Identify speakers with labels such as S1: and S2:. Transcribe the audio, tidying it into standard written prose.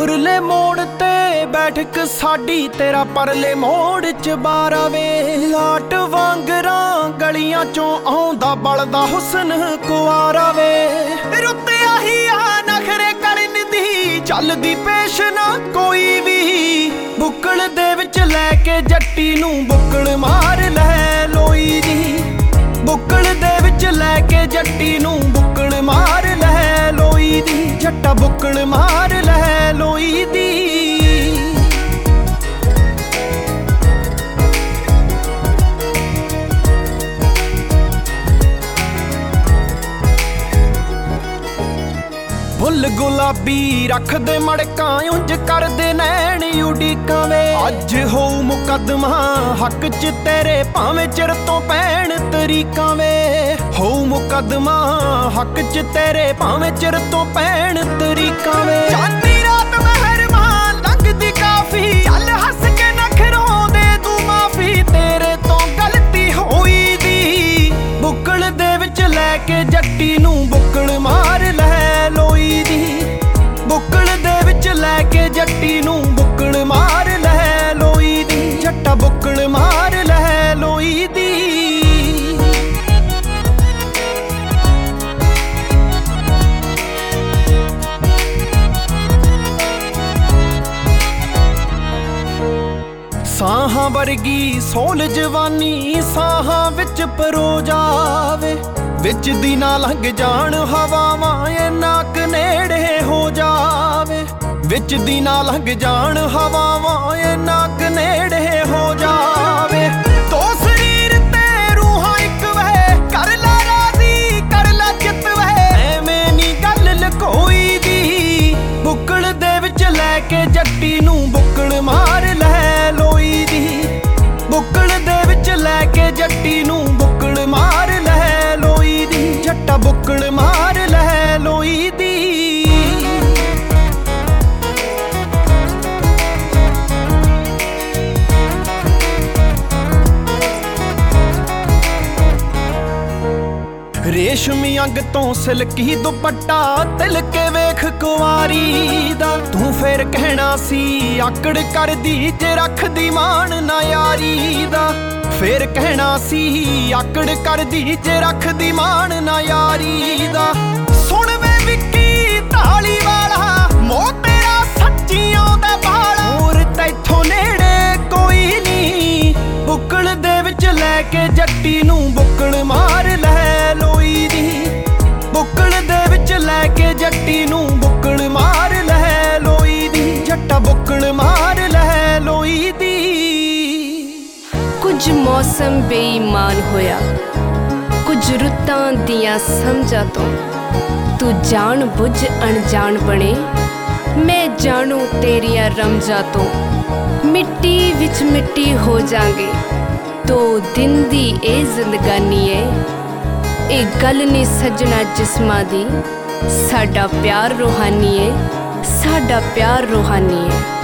S1: उरले मोड़ ते बैठक साडी तेरा परले मोड़ च बारा वे। लाट वांगरा गलियां चों आउंदा बलदा हुसन कुआरा वे। रुत्ते आही आ नखरे करन दी चलदी पेश ना कोई भी। बुक्कल दे विच लैके जट्टी नूं बुक्कल मार लै लोई दी। बुक्कल दे विच लैके जट्टी नूं बुक्कल मार लै लोई दी। जट्टा बुक्कल मार लै लोई दी। फुल गुलाबी रख दे मड़कां उंज कर दे नैन उड़ीकां वे। अज होऊ मुकदमा हक च तेरे भावें चिर तो पैण तरीकां वे। होऊ मुकदमा हक च तेरे भावें चिर तो पैण तरीकां वे। चांदी रात मेहरबान लंघदी काफी चल हस के नखरों दे तू माफी। तेरे तो गलती होई दी। बुक्कल दे विच लैके जट्टी नूं बुक्कल मार लै लोई दी। बुक्कल दे विच लैके जट्टी नूं बुक्कल मार लै लोई दी। जट्टा बुक्कल मार लै लोई दी। साहां वर्गी सोल जवानी साहां विच परो जावे। विच दी ना लंघ जाण हवावां नाक नेड़े हो जावे। विच दी ना लंघ जाण हवावां नाक नेड़े हो जावे। तो शरीर ते रूहां इक वह कर ला राजी कर ला चित वह। एवें नी गल लकोई दी। बुक्कल दे विच लैके जट्टी नूं बुक्कल मार लै लोई दी। बुक्कल दे विच लैके जट्टी नूं बुक्कल मार लै लोई दी। जट्टा बुक्कल मार लै लोई दी। रेशमी अंग तो सिल्की दुपट्टा तिल के वेख कुआरी दा। तू फिर कहना सी आकड़ कर दी जे रख दी मान ना यारी दा। फिर कहना सी आकड़ कर दी जे रख दी मान ना यारी दा। सुन वे विक्की ढाली वाला मोह तेरा सच्चियों दा बाला। होर तैथों नेड़े कोई नी। बुक्कल दे विच लैके जट्टी नूं बुक्कल मार लै लोई दी। बुक्कल दे विच लैके जट्टी नूं बुक्कल मार लै लोई दी। जट्टा बुक्कल मार लै लोई दी।
S2: कुछ मौसम बेईमान होया कुछ रुत्तां दियां समझा तो। तू जान बुझ अनजान बने मैं जानू तेरिया रमजा तो। मिट्टी विच मिट्टी हो जांगे तो दिन दी ए जिंदगानी है। ए गल नी सजना जिस्मां दी साडा प्यार रूहानी है। साडा प्यार रूहानी है।